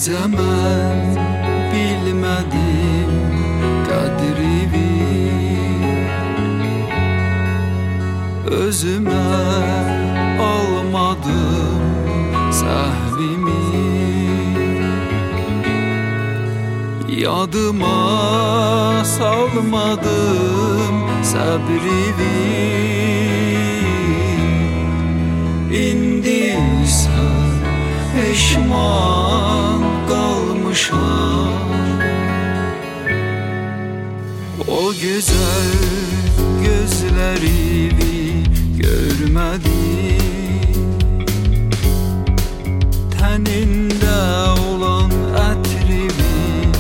Gecə mən bilmədim qədrini, özümə almadım səhvimi. Yadıma salmadım səbrimi. İndi isə peşman qalmışam. O gözəl gözlərimi görmədim, tənində olan ətrimi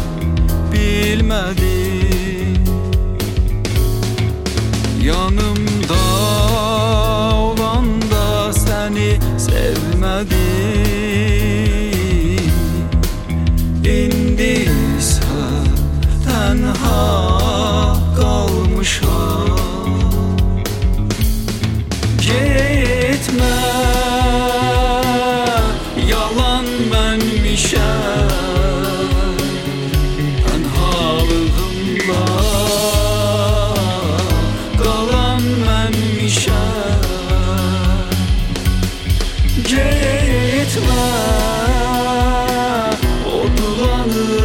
bilmədim. Yanımda olanda səni sevmədim. İndi isə tənha qalmışam. Getmə, yalan mənmişəm, tənhalığımda qalan mənmişəm. Getmə, odlanır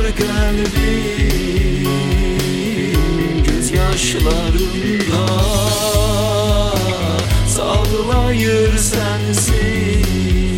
qəlbim göz yaşlarında, sağlayır sensin.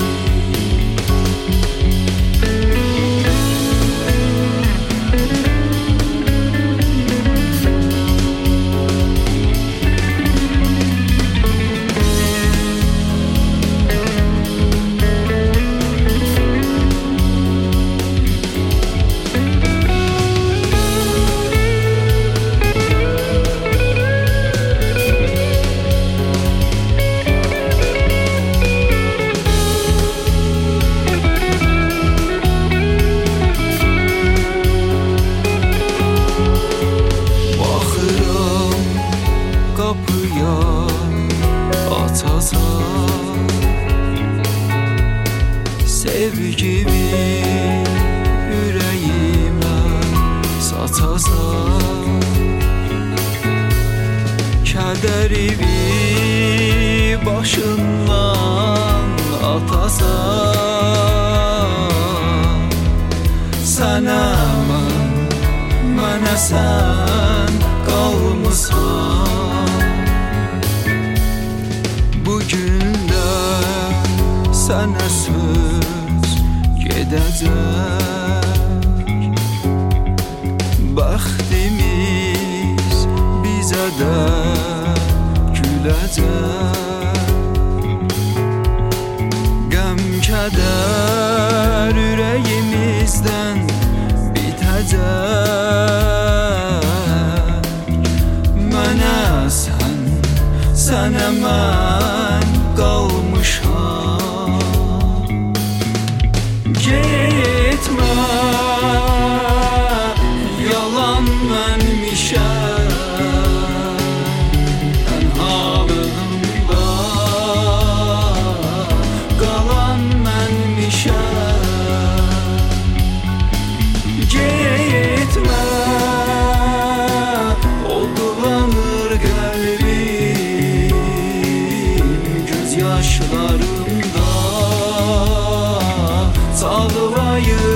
Kapıya açasan sevgimi, yüreğime saçasan, kədərimi başından atasan. Sənə mən, mənə sən qalmısan. Bugün də sənə söz gedəcək, bəxtimiz bizə də güləcək. Qəm kədər ürəyimizdən bitəcək. Mənə sən, sənə mən qalmışam. Getmə, yalan mənmişəm, tənhalığımda qalan mənmişəm. Getmə, odlanır qəlbim göz yaşlarında, sağlayır